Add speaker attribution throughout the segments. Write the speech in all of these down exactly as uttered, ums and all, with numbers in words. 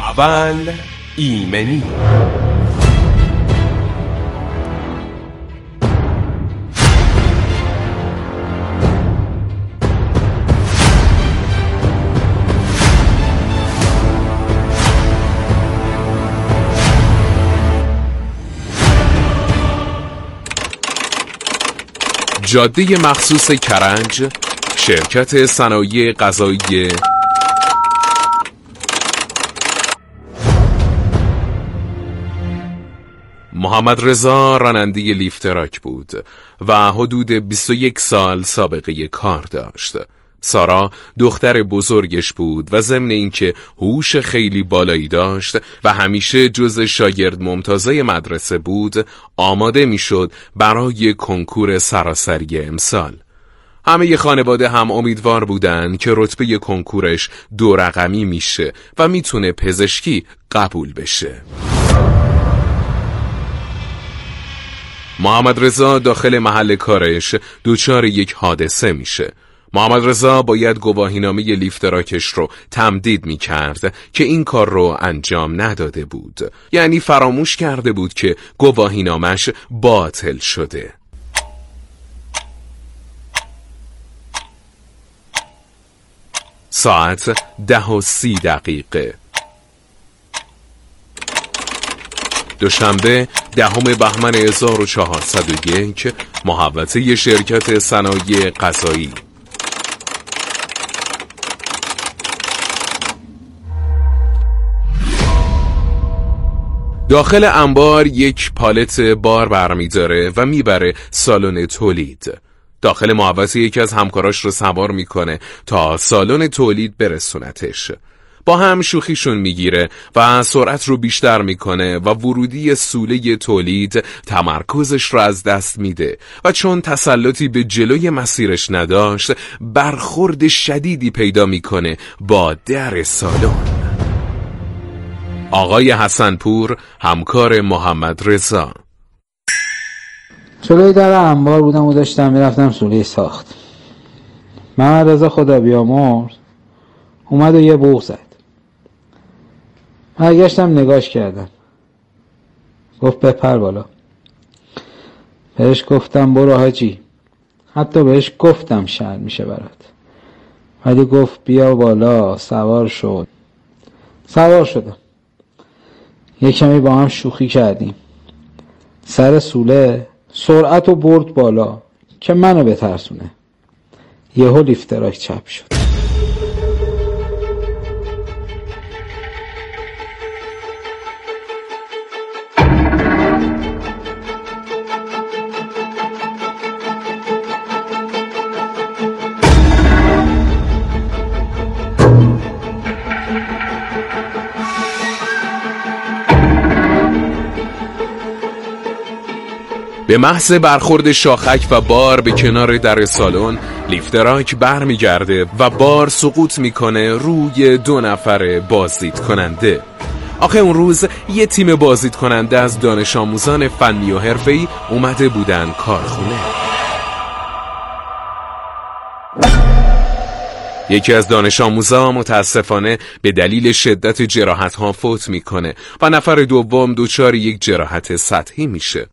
Speaker 1: اول ایمنی. جاده مخصوص کرنج، شرکت صنایع غذایی محمد رضا راننده لیفتراک بود و حدود بیست و یک سال سابقه کار داشت. سارا دختر بزرگش بود و ضمن اینکه هوش خیلی بالایی داشت و همیشه جز شاگرد ممتازای مدرسه بود، آماده میشد برای کنکور سراسری امسال. همه خانواده هم امیدوار بودن که رتبه کنکورش دو رقمی میشه و میتونه پزشکی قبول بشه. محمد رضا داخل محل کارش دچار یک حادثه میشه. محمد رضا باید گواهینامه لیفتراکش رو تمدید می کرد که این کار رو انجام نداده بود. یعنی فراموش کرده بود که گواهینامش باطل شده. ساعت ده و سی دقیقه دوشنبه دهم بهمن هزار و چهارصد و یک، محوطه شرکت صنایع غذایی. داخل انبار یک پالت بار برمی‌داره و میبره سالن تولید. داخل محوطه یکی از همکاراش رو سوار میکنه تا سالن تولید برسونتش. با هم شوخیشون میگیره و سرعت رو بیشتر میکنه و ورودی سوله تولید تمرکزش رو از دست میده و چون تسلطی به جلوی مسیرش نداشت، برخورد شدیدی پیدا میکنه با در سالن. آقای حسنپور، همکار محمد رضا:
Speaker 2: جلوی در انبار بودم و داشتم میرفتم سوله ساخت. محمد رضا خدا بیامرز اومد و یه بوق زد. برگشتم نگاش کردم. گفت بپر بالا. بهش گفتم برو حاجی. حتی بهش گفتم شرم میشه برات. ولی گفت بیا بالا. سوار شد. سوار شدم. یک کمی با هم شوخی کردیم. سر سوله سرعت رو برد بالا که منو بترسونه. یهو لیفتراک چپ شد.
Speaker 1: به محض برخورد شاخک و بار به کنار در سالن، لیفتراک برمیگرده و بار سقوط میکنه روی دو نفر بازدید کننده. آخه اون روز یه تیم بازدید کننده از دانش آموزان فنی و حرفه‌ای اومده بودن کارخونه. یکی از دانش آموزان متاسفانه به دلیل شدت جراحت‌ها فوت میکنه و نفر دوم دچار یک جراحت سطحی میشه.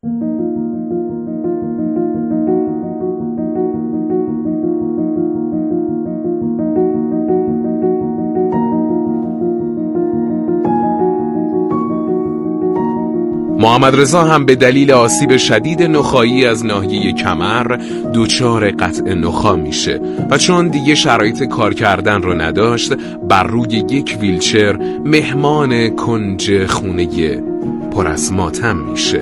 Speaker 1: محمد رضا هم به دلیل آسیب شدید نخاعی از ناحیه کمر دچار قطع نخاع میشه و چون دیگه شرایط کار کردن رو نداشت، بر روی یک ویلچر مهمان کنج خونه پر از ماتم میشه.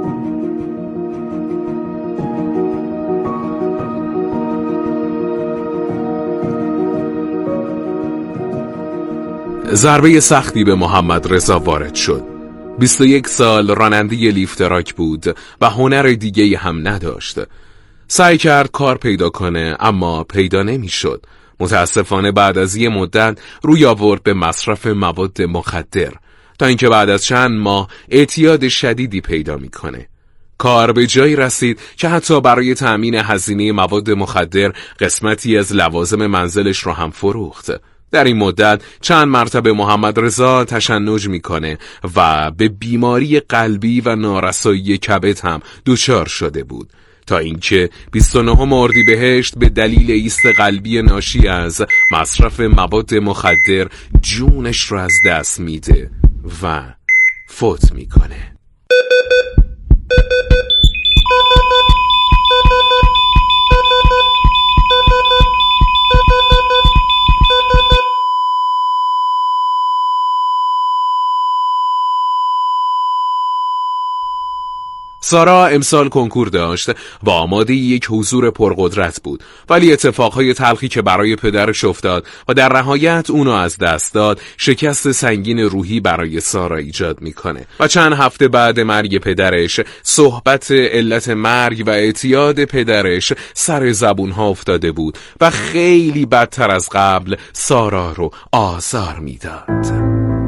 Speaker 1: ضربه سختی به محمد رضا وارد شد. بیست و یک سال راننده لیفتراک بود و هنر دیگه هم نداشت. سعی کرد کار پیدا کنه اما پیدا نمیشد. متاسفانه بعد از یه مدت روی آورد به مصرف مواد مخدر تا اینکه بعد از چند ماه اعتیاد شدیدی پیدا میکنه. کار به جایی رسید که حتی برای تأمین هزینه مواد مخدر قسمتی از لوازم منزلش رو هم فروخت. در این مدت چند مرتبه محمد رضا تشنج میکنه و به بیماری قلبی و نارسایی کبد هم دچار شده بود، تا اینکه بیست و نهم اردیبهشت به دلیل ایست قلبی ناشی از مصرف مواد مخدر جونش رو از دست میده و فوت میکنه. سارا امسال کنکور داشت و آماده یک حضور پرقدرت بود، ولی اتفاقهای تلخی که برای پدرش افتاد و در نهایت اونو از دست داد شکست سنگین روحی برای سارا ایجاد میکنه و چند هفته بعد مرگ پدرش صحبت علت مرگ و اعتیاد پدرش سر زبونها افتاده بود و خیلی بدتر از قبل سارا رو آزار میداد.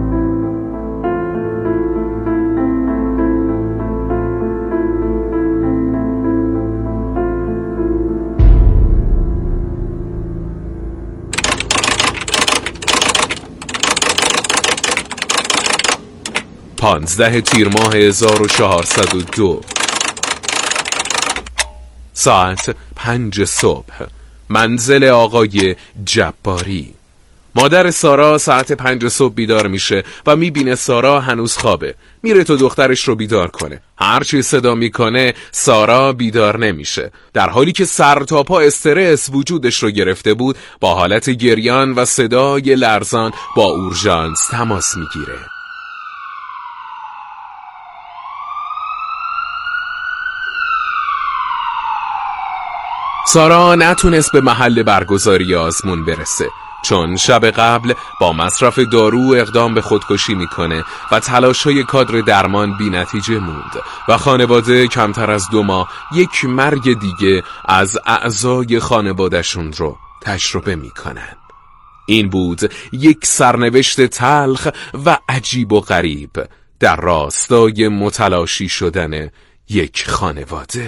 Speaker 1: پانزده تیر ماه هزار و چهارصد و دو، ساعت پنج صبح، منزل آقای جباری. مادر سارا ساعت پنج صبح بیدار میشه و میبینه سارا هنوز خوابه. میره تو دخترش رو بیدار کنه. هرچی صدا میکنه سارا بیدار نمیشه. در حالی که سر تا پا استرس وجودش رو گرفته بود، با حالت گریان و صدای لرزان با اورژانس تماس میگیره. سارا نتونست به محل برگزاری آزمون برسه، چون شب قبل با مصرف دارو اقدام به خودکشی میکنه و تلاش‌های کادر درمان بی نتیجه موند و خانواده کمتر از دو ماه یک مرگ دیگه از اعضای خانوادهشون رو تجربه میکنن. این بود یک سرنوشت تلخ و عجیب و غریب در راستای متلاشی شدن یک خانواده.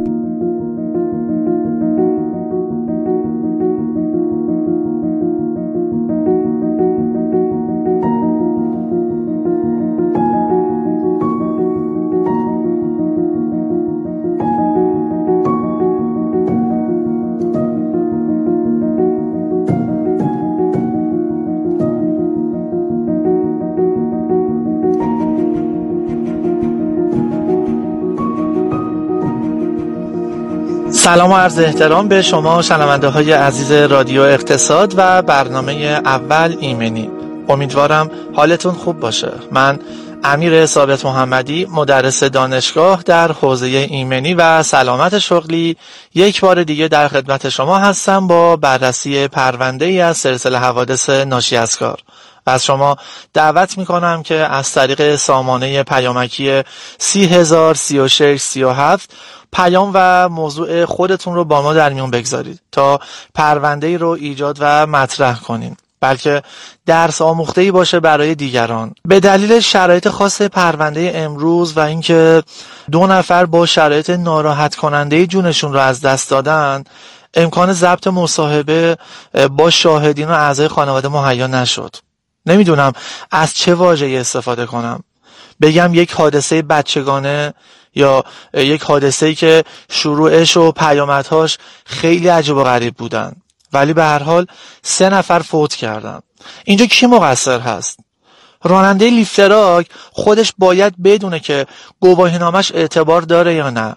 Speaker 3: سلام و عرض احترام به شما شنونده های عزیز رادیو اقتصاد و برنامه اول ایمنی. امیدوارم حالتون خوب باشه. من امیر ثابت محمدی، مدرس دانشگاه در حوزه ایمنی و سلامت شغلی، یک بار دیگه در خدمت شما هستم با بررسی پرونده‌ای از سلسله حوادث ناشی از کار و از شما دعوت میکنم که از طریق سامانه پیامکی سی هزار سی و شش سی و هفت پیام و موضوع خودتون رو با ما در میون بگذارید تا پرونده‌ای رو ایجاد و مطرح کنین، بلکه درس آموخته‌ای باشه برای دیگران. به دلیل شرایط خاص پرونده امروز و اینکه دو نفر با شرایط ناراحت کننده جونشون رو از دست دادن، امکان ضبط مصاحبه با شاهدین و اعضای خانواده مهیا نشد. نمیدونم از چه واژه‌ای استفاده کنم. بگم یک حادثه بچگانه یا یک حادثه‌ای که شروعش و پیامدهاش خیلی عجیب و غریب بودن، ولی به هر حال سه نفر فوت کردن. اینجا کی مقصر هست؟ راننده لیفتراک خودش باید بدونه که گواهینامش اعتبار داره یا نه.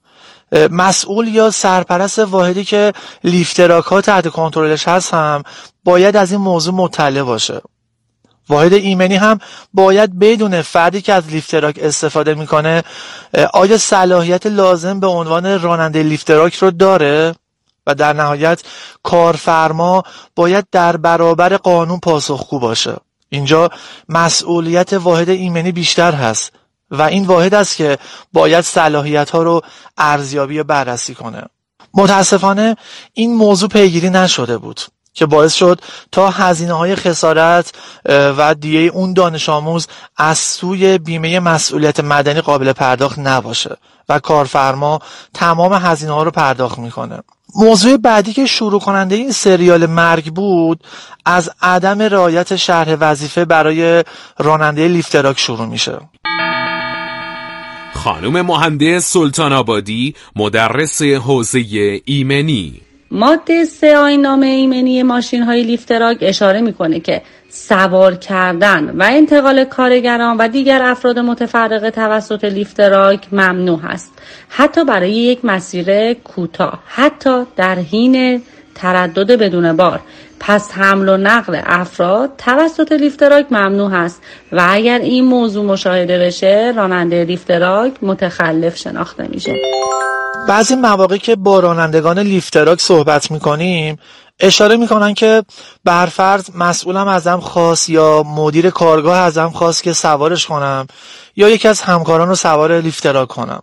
Speaker 3: مسئول یا سرپرست واحدی که لیفتراک ها تحت کنترلش هست هم باید از این موضوع مطلع باشه. واحد ایمنی هم باید بدونه فردی که از لیفتراک استفاده میکنه آیا صلاحیت لازم به عنوان راننده لیفتراک رو داره و در نهایت کارفرما باید در برابر قانون پاسخگو باشه. اینجا مسئولیت واحد ایمنی بیشتر هست و این واحد است که باید صلاحیت ها رو ارزیابی و بررسی کنه. متاسفانه این موضوع پیگیری نشده بود. که باعث شد تا هزینه‌های خسارت و دیه اون دانش آموز از سوی بیمه مسئولیت مدنی قابل پرداخت نباشه و کارفرما تمام هزینه‌ها رو پرداخت میکنه. موضوع بعدی که شروع کننده این سریال مرگ بود، از عدم رعایت شرح وظیفه برای راننده لیفتراک شروع میشه.
Speaker 1: خانم مهندس سلطان آبادی، مدرس حوزه ایمنی.
Speaker 4: ماده سه آیین‌نامه ایمنی ماشین‌های لیفتراک اشاره میکنه که سوار کردن و انتقال کارگران و دیگر افراد متفرقه توسط لیفتراک ممنوع است، حتی برای یک مسیر کوتاه، حتی در حین تردد بدون بار. پس حمل و نقل افراد توسط لیفتراک ممنوع است و اگر این موضوع مشاهده بشه، راننده لیفتراک متخلف شناخته میشه.
Speaker 3: بعضی مواقع که با رانندگان لیفتراک صحبت میکنیم اشاره میکنن که برفرض مسئولم ازم خواست یا مدیر کارگاه ازم خواست که سوارش کنم یا یکی از همکاران رو سوار لیفتراک کنم.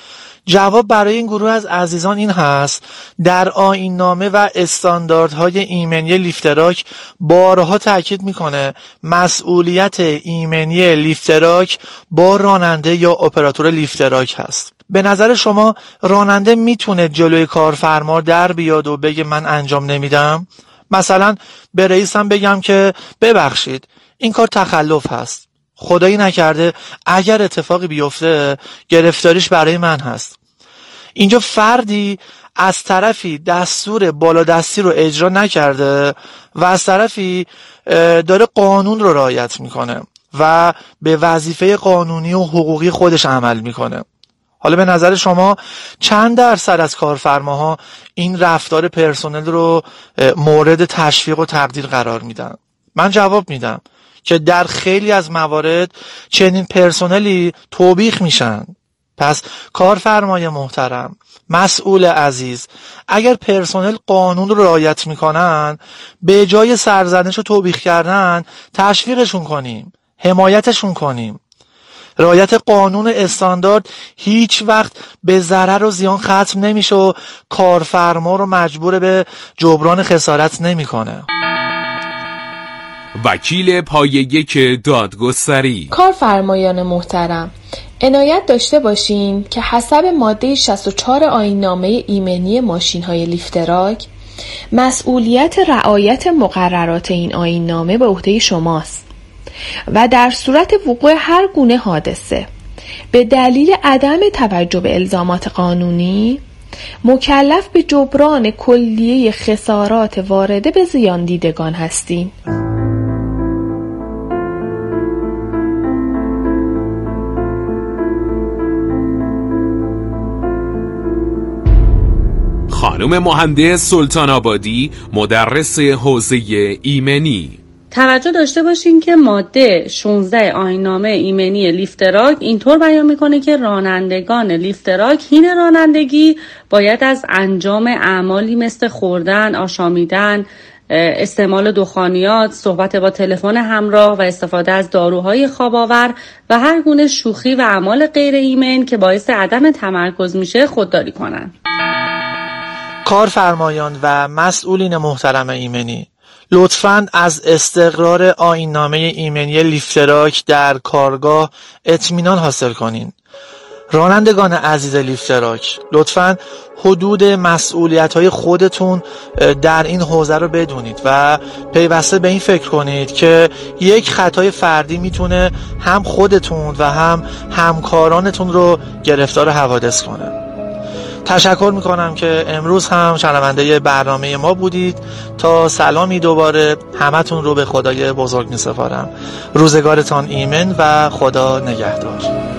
Speaker 3: جواب برای این گروه از عزیزان این هست: در آیین‌نامه و استانداردهای ایمنی لیفتراک بارها تاکید میکنه مسئولیت ایمنی لیفتراک با راننده یا اپراتور لیفتراک هست. به نظر شما راننده میتونه جلوی کارفرما در بیاد و بگه من انجام نمیدم؟ مثلا به رئیسم بگم که ببخشید این کار تخلف هست، خدایی نکرده اگر اتفاقی بیفته گرفتاریش برای من هست. اینجا فردی از طرفی دستور بالادستی رو اجرا نکرده و از طرفی داره قانون رو رعایت میکنه و به وظیفه قانونی و حقوقی خودش عمل میکنه. حالا به نظر شما چند درصد از کارفرماها این رفتار پرسنل رو مورد تشویق و تقدیر قرار میدن؟ من جواب میدم که در خیلی از موارد چنین پرسنلی توبیخ میشن. پس کارفرمای محترم، مسئول عزیز، اگر پرسنل قانون رو رعایت میکنن، به جای سرزنش و توبیخ کردن تشویقشون کنیم، حمایتشون کنیم. رعایت قانون استاندارد هیچ وقت به ضرر و زیان ختم نمیشه و کارفرما رو مجبور به جبران خسارت نمیکنه.
Speaker 1: وکیل پایه یک دادگستری.
Speaker 5: کارفرمایان محترم، عنایت داشته باشین که حسب ماده شصت و چهار آیین‌نامه ایمنی ماشین‌های لیفتراک مسئولیت رعایت مقررات این آیین‌نامه به عهده شماست و در صورت وقوع هر گونه حادثه به دلیل عدم توجه به الزامات قانونی مکلف به جبران کلیه خسارات وارده به زیان دیدگان هستین.
Speaker 1: خانم مهندس سلطان آبادی، مدرس حوزه ایمنی.
Speaker 4: توجه داشته باشین که ماده شانزده آیین‌نامه ایمنی لیفتراک اینطور بیان میکنه که رانندگان لیفتراک حین رانندگی باید از انجام اعمالی مثل خوردن، آشامیدن، استعمال دخانیات، صحبت با تلفن همراه و استفاده از داروهای خواب‌آور و هر گونه شوخی و اعمال غیر ایمن که باعث عدم تمرکز میشه خودداری کنن.
Speaker 3: کارفرمایان و مسئولین محترم ایمنی، لطفاً از استقرار آیین‌نامه ایمنی لیفتراک در کارگاه اطمینان حاصل کنین. رانندگان عزیز لیفتراک، لطفاً حدود مسئولیت‌های خودتون در این حوزه رو بدونید و پیوسته به این فکر کنید که یک خطای فردی میتونه هم خودتون و هم همکارانتون رو گرفتار حوادث کنه. تشکر میکنم که امروز هم شنونده برنامه ما بودید. تا سلامی دوباره همتون رو به خدای بزرگ میسپارم. روزگارتان ایمن و خدا نگهدار.